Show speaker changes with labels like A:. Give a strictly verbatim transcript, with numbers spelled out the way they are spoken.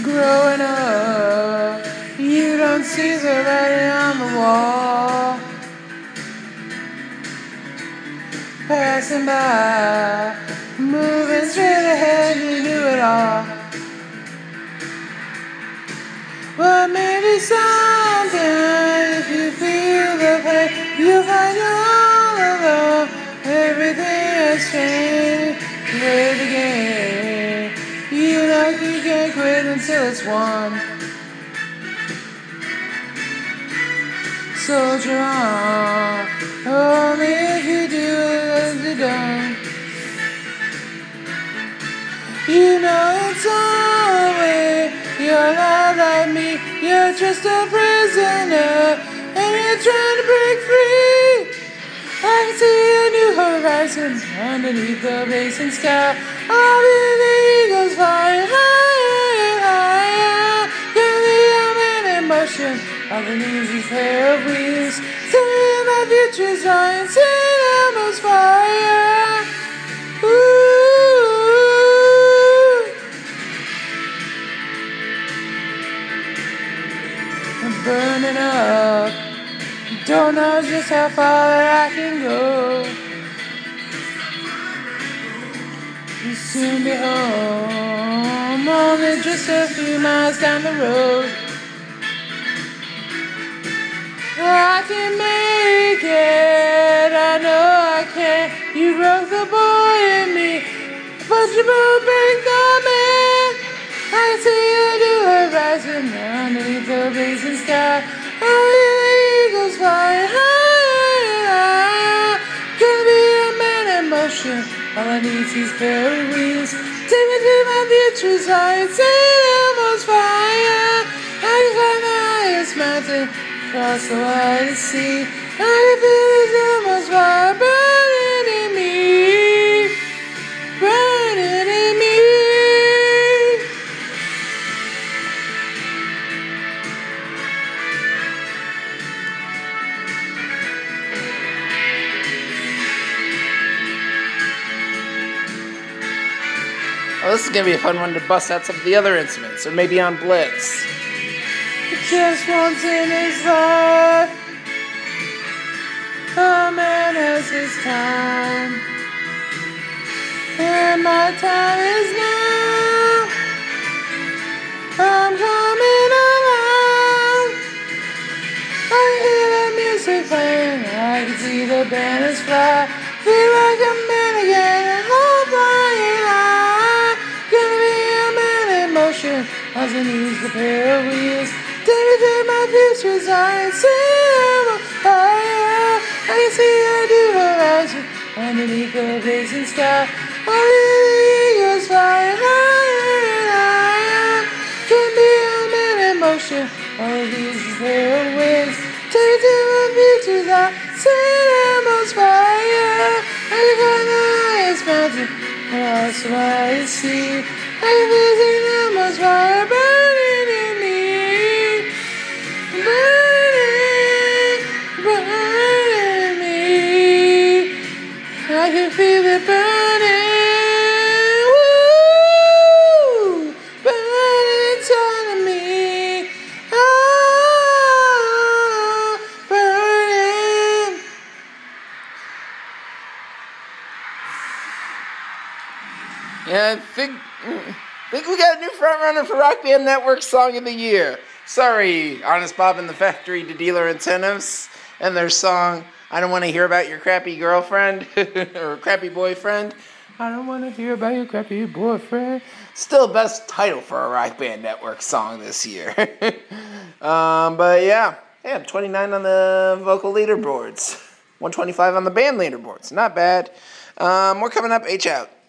A: Growing up, you don't see the writing on the wall. Passing by, moving straight ahead, you knew it all. But maybe someday, if you feel the pain, you'll find you're all alone. Everything has changed, play the game. You know you can't quit until it's won. Soldier on, only if you do it as you're done. You know it's always you're not like me, you're just a prisoner, and you're trying to break free. I can see a new horizon underneath the blazing sky. All the eagles flying higher and higher. Can be I'm in motion, all the news is pair of wheels. Seeing my future's lying, seeing almost fire. Ooh, I'm burning up. Don't know just how far that I can go. You'll soon be home, only just a few miles down the road. I can make it, I know I can. You broke the boy in me, but you won't break the man. I can see a new horizon underneath the blazing sky. Oh, the eagles flying higher and higher. Gonna be a man in motion, all I need is these pair of wheels. Take me to my future's high, set almost fire. I can climb the highest mountain, across the widest sea. I can feel this almost fire burning in me, burning in me.
B: Well, this is going to be a fun one to bust out some of the other instruments, or maybe on Blitz.
A: Just once in his life, a man has his time, and my time is now. I'm coming along. I hear the music playing, I can see the banners fly. Feel like a man again, and all flying high. Gonna be a man in motion, as I use the pair of wheels. Take me to my future's eye, see I'm on fire. I can see a new horizon underneath the blazing sky. All the eagles flying higher and higher. Can be a man in motion, all of these is their wings. Take me to my future's eye, see I'm on fire. I can find the highest mountain, across the widest sea. I can visit almost fire burning in me. Burning, burning me. I can feel it burning. Woo! Burning inside of me. Oh, burning.
B: Yeah, I think, I think we got a new frontrunner for Rock Band Network Song of the Year. Sorry, Honest Bob and the Factory to Dealer Incentives and their song, I Don't Want to Hear About Your Crappy Girlfriend or Crappy Boyfriend. I don't want to hear about your crappy boyfriend. Still best title for a Rock Band Network song this year. um, but yeah, yeah, twenty-nine on the vocal leaderboards. one twenty-five on the band leaderboards. Not bad. Um, we're coming up H out.